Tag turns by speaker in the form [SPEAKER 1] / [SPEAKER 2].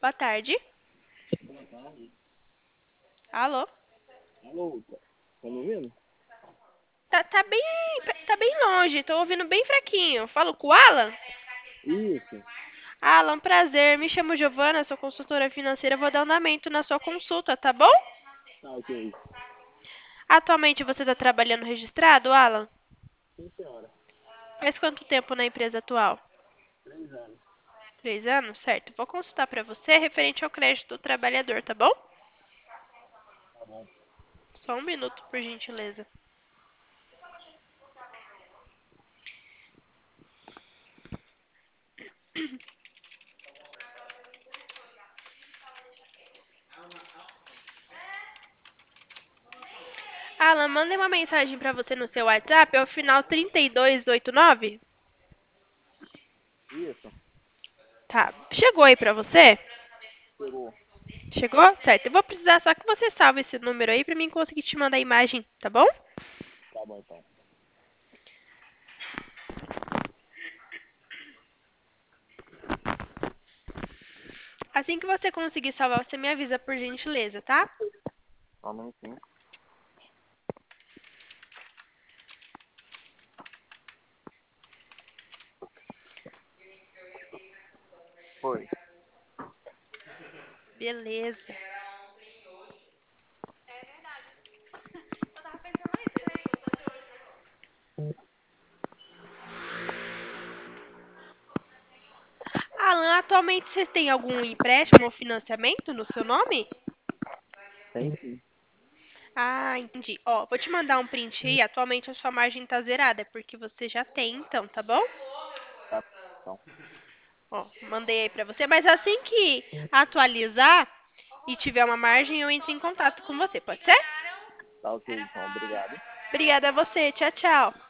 [SPEAKER 1] Boa tarde.
[SPEAKER 2] Boa tarde.
[SPEAKER 1] Alô?
[SPEAKER 2] Alô, tá me ouvindo?
[SPEAKER 1] Tá bem longe, tô ouvindo bem fraquinho. Falo com o Alan?
[SPEAKER 2] Isso.
[SPEAKER 1] Alan, prazer. Me chamo Giovana, sou consultora financeira. Vou dar andamento na sua consulta, tá bom?
[SPEAKER 2] Tá ok.
[SPEAKER 1] Atualmente você está trabalhando registrado, Alan?
[SPEAKER 2] Sim, senhora.
[SPEAKER 1] Faz quanto tempo na empresa atual?
[SPEAKER 2] 3 anos.
[SPEAKER 1] 3 anos? Certo. Vou consultar para você referente ao crédito do trabalhador, tá bom?
[SPEAKER 2] Tá bom.
[SPEAKER 1] Só um minuto, por gentileza. Alan, mandei uma mensagem para você no seu WhatsApp, é o final 3289.
[SPEAKER 2] Isso.
[SPEAKER 1] Tá. Chegou aí pra você?
[SPEAKER 2] Chegou.
[SPEAKER 1] Chegou? Certo. Eu vou precisar só que você salve esse número aí pra mim conseguir te mandar a imagem, tá bom?
[SPEAKER 2] Tá bom, então.
[SPEAKER 1] Assim que você conseguir salvar, você me avisa por gentileza, tá?
[SPEAKER 2] Só um minutinho. Foi.
[SPEAKER 1] Beleza. Alan, atualmente você tem algum empréstimo ou financiamento no seu nome?
[SPEAKER 2] Tem sim.
[SPEAKER 1] Ah, entendi. Ó, vou te mandar um print aí. Atualmente a sua margem tá zerada, é porque você já tem, então, tá bom?
[SPEAKER 2] Tá, então.
[SPEAKER 1] Ó, mandei aí pra você. Mas assim que atualizar e tiver uma margem, eu entro em contato com você, pode ser?
[SPEAKER 2] Tá ok, então. Obrigado.
[SPEAKER 1] Obrigada a você. Tchau, tchau.